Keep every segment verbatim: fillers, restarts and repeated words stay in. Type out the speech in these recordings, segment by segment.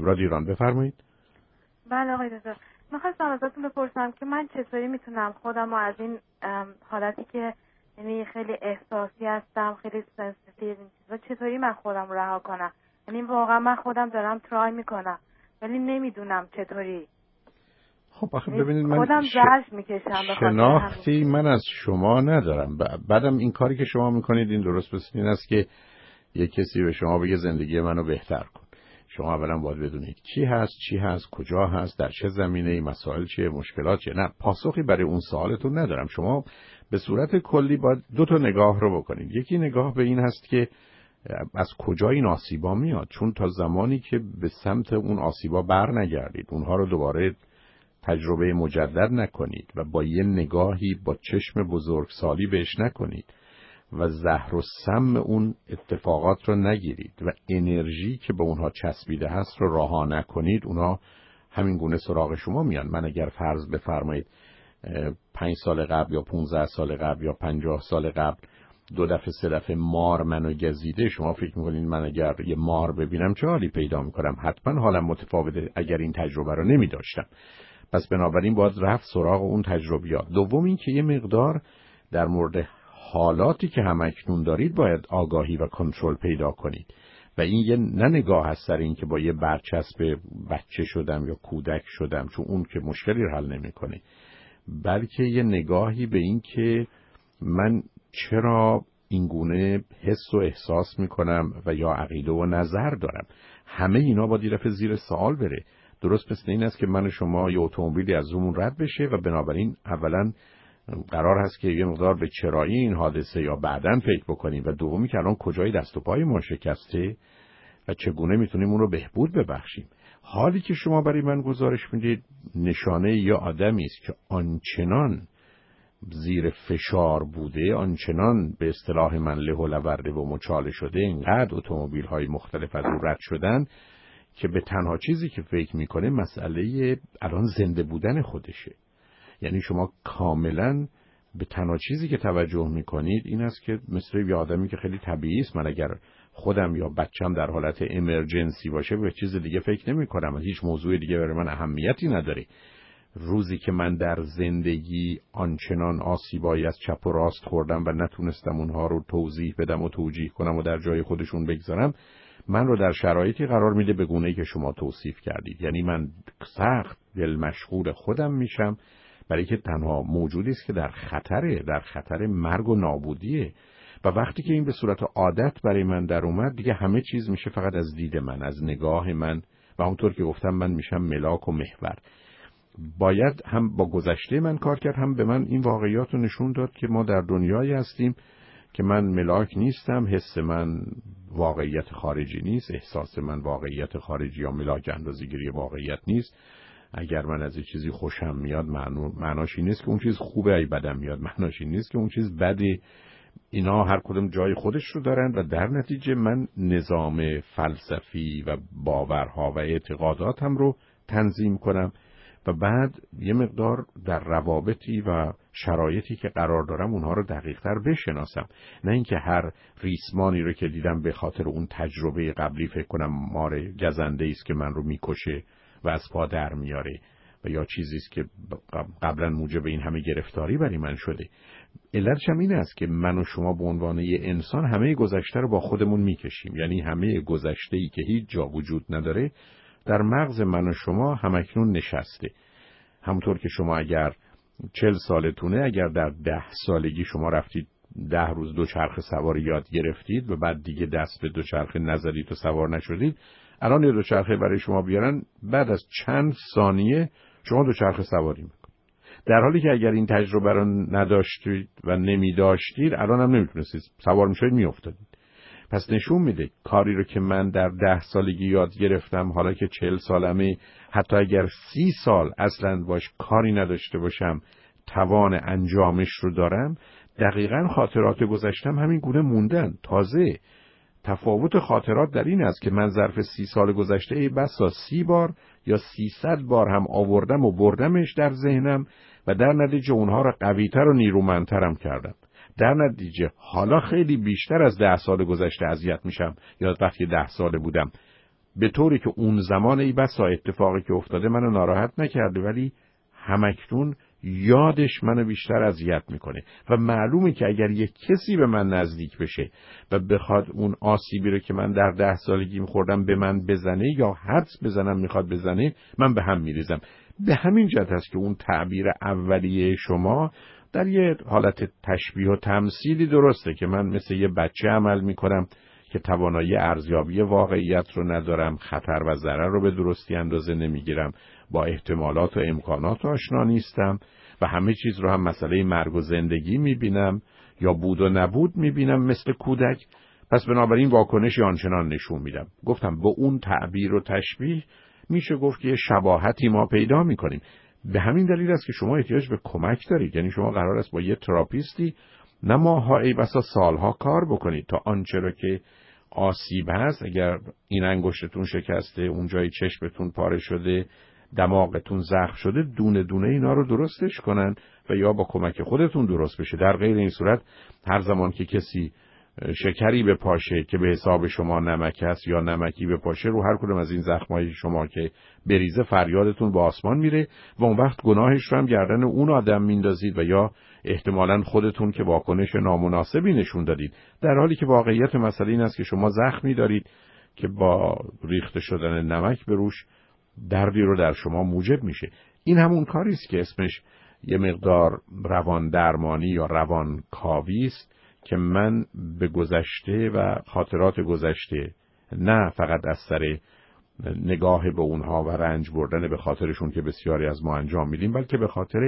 رادیو ایران، بفرمایید. بله آقای دکتر، می‌خواستم ازتون بپرسم که من چطوری میتونم خودم رو از این حالتی که یعنی خیلی احساسی هستم، خیلی سنسیتیو، این چیزا، چطوری من خودم رو رها کنم؟ یعنی واقعا من خودم دارم ترای میکنم ولی نمیدونم چطوری. خب آخه ببینید، من خودم زرش میکشم به خاطر شناختی من از شما ندارم. بعدم این کاری که شما میکنید این درست مثل این است که یک کسی به شما بگه زندگی منو بهتر کن. شما اولا باید بدونید چی هست، چی هست، کجا هست، در چه زمینه‌ای، مسائل چیه، مشکلات چیه. نه، پاسخی برای اون سوالتون ندارم. شما به صورت کلی باید دو تا نگاه رو بکنید. یکی نگاه به این هست که از کجا این آسیبا میاد، چون تا زمانی که به سمت اون آسیبا بر نگردید، اونها رو دوباره تجربه مجدد نکنید و با یه نگاهی با چشم بزرگسالی بهش نکنید و زهر و سم اون اتفاقات رو نگیرید و انرژی که به اونها چسبیده هست رو رها نکنید، اونها همین گونه سراغ شما میان. من اگر فرض بفرمایید پنج سال قبل یا پونزده سال قبل یا پنجاه سال قبل دو دفعه سه دفعه مار منو گزیده، شما فکر میکنید من اگر یه مار ببینم چه حالی پیدا میکنم؟ حتما حالم متفاوته اگر این تجربه رو نمی داشتم. پس بنابراین باید رفت سراغ اون تجربیات. دوم این که یه مقدار در مورد حالاتی که همکنون دارید باید آگاهی و کنترل پیدا کنید و این یه نه نگاه هست سر این که با یه برچسب بچه شدم یا کودک شدم، چون اون که مشکلی رو حل نمی‌کنه، بلکه یه نگاهی به این که من چرا این گونه حس و احساس میکنم و یا عقیده و نظر دارم. همه اینا با دیرف زیر سوال بره. درست مثل این است که من و شما یه اتومبیلی از رومون رد بشه و بنابراین اولا قرار هست که یه مقدار به چرایی این حادثه یا بعداً فکر بکنیم و دومی که الان کجای دست و پای ما شکسته و چگونه میتونیم اون رو بهبود ببخشیم. حالی که شما برای من گزارش میدید نشانه یه آدمی است که آنچنان زیر فشار بوده، آنچنان به اصطلاح من له و لورده و مچاله شده، اینقدر اتومبیل های مختلف از اون رد شدن که به تنها چیزی که فکر میکنه مسئله الان زنده بودن خودشه. یعنی شما کاملا به تنها چیزی که توجه میکنید این است که مثل یه آدمی که خیلی طبیعی است، من اگر خودم یا بچم در حالت امرجنسی باشه به چیز دیگه فکر نمی کنم، هیچ موضوع دیگه برای من اهمیتی نداره. روزی که من در زندگی آنچنان آسیبایی از چپ و راست خوردم و نتونستم اونها رو توضیح بدم و توجیه کنم و در جای خودشون بگذارم، من رو در شرایطی قرار میده به گونه‌ای که شما توصیف کردید. یعنی من سخت دل مشغول خودم میشم برای که تنها موجودی است که در خطره، در خطر مرگ و نابودیه. و وقتی که این به صورت عادت برای من در اومد، دیگه همه چیز میشه فقط از دید من، از نگاه من و اونطور که گفتم من میشم ملاک و محور. باید هم با گذشته من کار کرد، هم به من این واقعیات رو نشون داد که ما در دنیایی هستیم که من ملاک نیستم، حس من واقعیت خارجی نیست، احساس من واقعیت خارجی یا ملاک اندازه‌گیری واقعیت نیست. اگر من از این چیزی خوشم میاد معناش این نیست که اون چیز خوبه، ای بدم میاد معناش این نیست که اون چیز بده. اینا هر کدوم جای خودش رو دارن و در نتیجه من نظام فلسفی و باورها و اعتقاداتم رو تنظیم کنم و بعد یه مقدار در روابطی و شرایطی که قرار دارم اونها رو دقیق‌تر بشناسم، نه اینکه هر ریسمانی رو که دیدم به خاطر اون تجربه قبلی فکر کنم مار گزنده است که من رو میکشه و از پا در میاره و یا چیزی است که قبلا موجب این همه گرفتاری برای من شده. علتش هم این است که من و شما به عنوان یه انسان همه گذشته رو با خودمون میکشیم. یعنی همه گذشته‌ای که هیچ جا وجود نداره در مغز من و شما همکنون نشسته. همونطور که شما اگر چل سالتونه، اگر در ده سالگی شما رفتید ده روز دوچرخه سواری یاد گرفتید و بعد دیگه دست به دوچرخه نزدید و سوار نشدید، الان یه دوچرخه برای شما بیارن بعد از چند ثانیه شما دوچرخه سواری میکنید، در حالی که اگر این تجربه رو نداشتید و نمیداشتید الان هم نمیتونستید سوار میشید، میافتادید. پس نشون میده کاری رو که من در ده سالگی یاد گرفتم، حالا که چهل سالمه، حتی اگر سی سال اصلا باش کاری نداشته باشم توان انجامش رو دارم، دقیقاً خاطرات گذشتم همین گونه موندن. تازه تفاوت خاطرات در این است که من ظرف سی سال گذشته ای بسا سی بار یا سیصد بار هم آوردم و بردمش در ذهنم و در نتیجه اونها رو قوی‌تر و نیرومندترم کردم. در نتیجه حالا خیلی بیشتر از ده سال گذشته اذیت میشم یا وقتی ده ساله بودم به طوری که اون زمان ای بسا اتفاقی که افتاده منو ناراحت نکرده، ولی همکنون یادش منو بیشتر اذیت میکنه و معلومه که اگر یک کسی به من نزدیک بشه و بخواد اون آسیبی رو که من در ده سالگی میخوردم به من بزنه یا حدس بزنم میخواد بزنه، من به هم میریزم. به همین جهت است که اون تعبیر اولیه شما در یه حالت تشبیه و تمثیلی درسته که من مثل یه بچه عمل میکنم که توانایی ارزیابی واقعیت رو ندارم، خطر و ضرر رو به درستی اندازه نمیگیرم، با احتمالات و امکانات آشنا نیستم و همه چیز رو هم مسئله مرگ و زندگی میبینم یا بود و نبود میبینم مثل کودک. پس بنابراین واکنشی آنچنان نشون میدم. گفتم با اون تعبیر و تشبیه میشه گفت که شباهتی ما پیدا میکنیم. به همین دلیل است که شما احتیاج به کمک دارید. یعنی شما قرار است با یه تراپیستی نه ماها ای بسا سالها کار بکنید تا آنچه را که آسیب هست، اگر این انگشتتون شکسته، اون جای چشمتون پاره شده، دماغتون زخم شده، دونه دونه اینا رو درستش کنن و یا با کمک خودتون درست بشه. در غیر این صورت هر زمان که کسی شکری به پاشه که به حساب شما نمک است یا نمکی به پاشه، رو هر کدوم از این زخمای شما که بریزه فریادتون به آسمان میره و اون وقت گناهش رو هم گردن اون آدم میندازید و یا احتمالاً خودتون که واکنش نامناسبی نشون دادید، در حالی که واقعیت مسئله این است که شما زخمی دارید که با ریخته شدن نمک به روش دردی رو در شما موجب میشه. این همون کاری است که اسمش یه مقدار روان درمانی یا روان کاوی است که من به گذشته و خاطرات گذشته، نه فقط از سر نگاه به اونها و رنج بردن به خاطرشون که بسیاری از ما انجام میدیم، بلکه به خاطر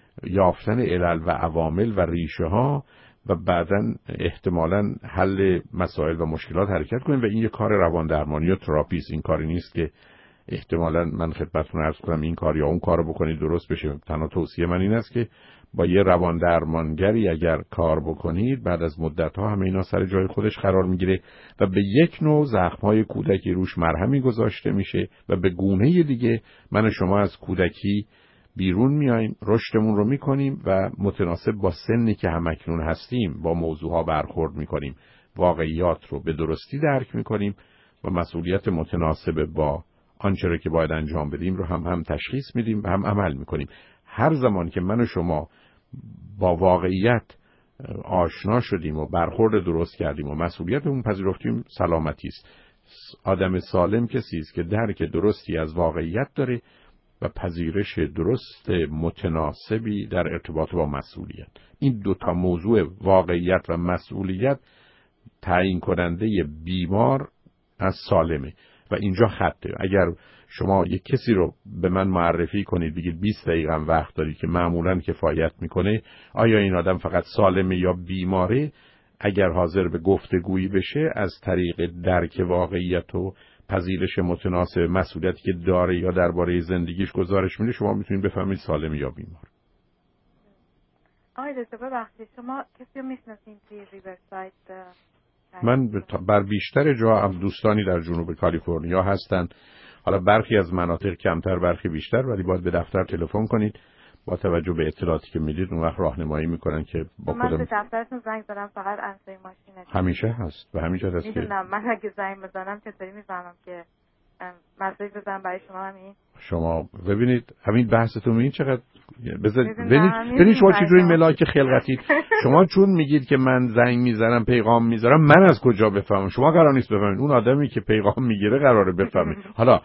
یافتن علل و عوامل و ریشه ها و بعداً احتمالاً حل مسائل و مشکلات حرکت کنیم. و این یه کار روان درمانی یا تراپیست. این کاری نیست که احتمالاً من خدمتتون عرض کنم این کار یا اون کارو بکنید درست بشه. تنها توصیه من این است که با یه روان درمانگری اگر کار بکنید، بعد از مدت‌ها همه اینا سر جای خودش قرار میگیره و به یک نوع زخم‌های کودکی روش مرهمی گذاشته میشه و به گونه دیگه من و شما از کودکی بیرون میایم، رشدمون رو میکنیم و متناسب با سنی که همکنون هستیم با موضوعها برخورد میکنیم، واقعیات رو به درستی درک میکنیم و مسئولیت متناسب با آنچه را که باید انجام بدیم رو هم هم تشخیص میدیم و هم عمل میکنیم. هر زمان که من و شما با واقعیت آشنا شدیم و برخورد درست کردیم و مسئولیت اون پذیرفتیم، سلامتی است. آدم سالم کسی است که درک درستی از واقعیت داره و پذیرش درست متناسبی در ارتباط با مسئولیت. این دو تا موضوع واقعیت و مسئولیت تعیین کننده بیمار از سالمه و اینجا خطه. اگر شما یک کسی رو به من معرفی کنید بگید بیست دقیقه هم وقت دارید که معمولاً کفایت میکنه، آیا این آدم فقط سالمه یا بیماره؟ اگر حاضر به گفتگویی بشه از طریق درک واقعیت و پذیرش متناسب مسئولیتی که داره یا درباره زندگیش گزارش میده، شما میتونید بفهمید سالم یا بیمار. آقای دکتر ببخشید، شما کسی رو میشناسین توی ریورساید؟ من بر بیشتر جا هم دوستانی در جنوب کالیفرنیا هستن. حالا برخی از مناطق کمتر، برخی بیشتر، ولی باید به دفتر تلفن کنید. با توجه به اطلاعاتی که میدید اون وقت راهنمایی میکنن که با من کدوم. من به دفترتون زنگ زدم، فقط انسای ماشینه همیشه هست و همیشه هست. میدونم من اگه زنگ بزنم چطوری میفهمم که مسیج بزنم برای شما؟ همین شما ببینید همین بحثتون این چقدر بذارید ببینید ببینید شما چجوری ملاک خلقتید. شما چون میگید که من زنگ میزنم پیغام میذارم، من از کجا بفهمم؟ شما قرار نیست بفهمید، اون آدمی که پیغام میگیره قراره بفهمه. حالا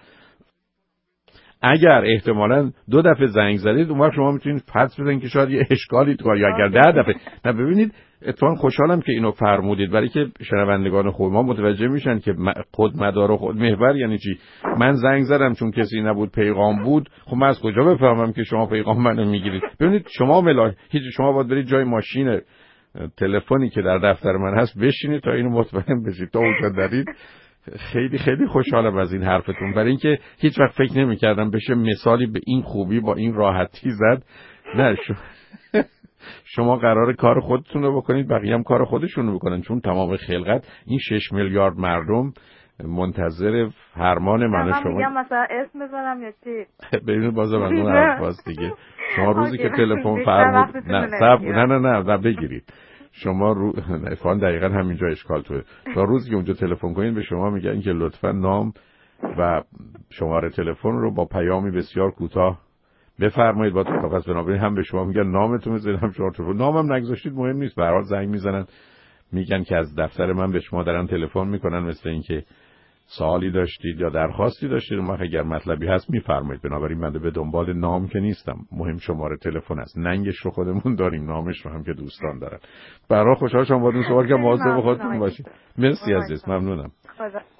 اگر احتمالاً دو دفعه زنگ زدید، اون وقت شما میتونید حدس بزنید که شاید یه اشکالی تو، یا اگر ده دفعه. نه ببینید اتفاقاً خوشحالم که اینو فرمودید، برای که شنوندگان خود ما متوجه میشن که خود مدار و خود محور یعنی چی. من زنگ زدم چون کسی نبود پیغام بود، خب من از کجا بفهمم که شما پیغام منو میگیرید؟ ببینید شما ملاک هیچ، شما باید برید جای ماشین تلفنی که در دفتر من هست بشینید تا اینو مطمئن بشید. تا اونجا دارید خیلی خیلی خوشحالم از این حرفتون، برای اینکه هیچ وقت فکر نمی‌کردم بشه مثالی به این خوبی با این راحتی زد. نه شما, شما قراره کار خودتون رو بکنید، بقیه هم کار خودشون رو بکنن، چون تمام خلقت این شش میلیارد مردم منتظر فرمان من و شما. من میگم مثلا اسم بزنم یا چی؟ ببینید بازم از اون حرفاست دیگه. شما روزی که تلفن فرمود نه صبر نه نه نه نه بگیرید. شما رو افعال دقیقاً همینجا اشکال توه. تا روزی که اونجا تلفن کنین به شما میگن که لطفاً نام و شماره تلفن رو با پیامی بسیار کوتاه بفرمایید با پس بنابراین هم به شما میگن نامتون بزنید هم شماره تلفن. نامم نگذاشتید مهم نیست، به هر حال زنگ میزنن میگن که از دفتر من به شما دارن تلفن میکنن مثل اینکه سوالی داشتید یا درخواستی داشتید، ما اگر مطلبی هست میفرمایید. بنابراین من به دنبال نام که نیستم، مهم شماره تلفن است. ننگش رو خودمون داریم، نامش رو هم که دوستان دارن. برای خوشحال شدم باهاتون صحبت کردم. مواظب خودتون باشید. مرسی عزیز، ممنونم.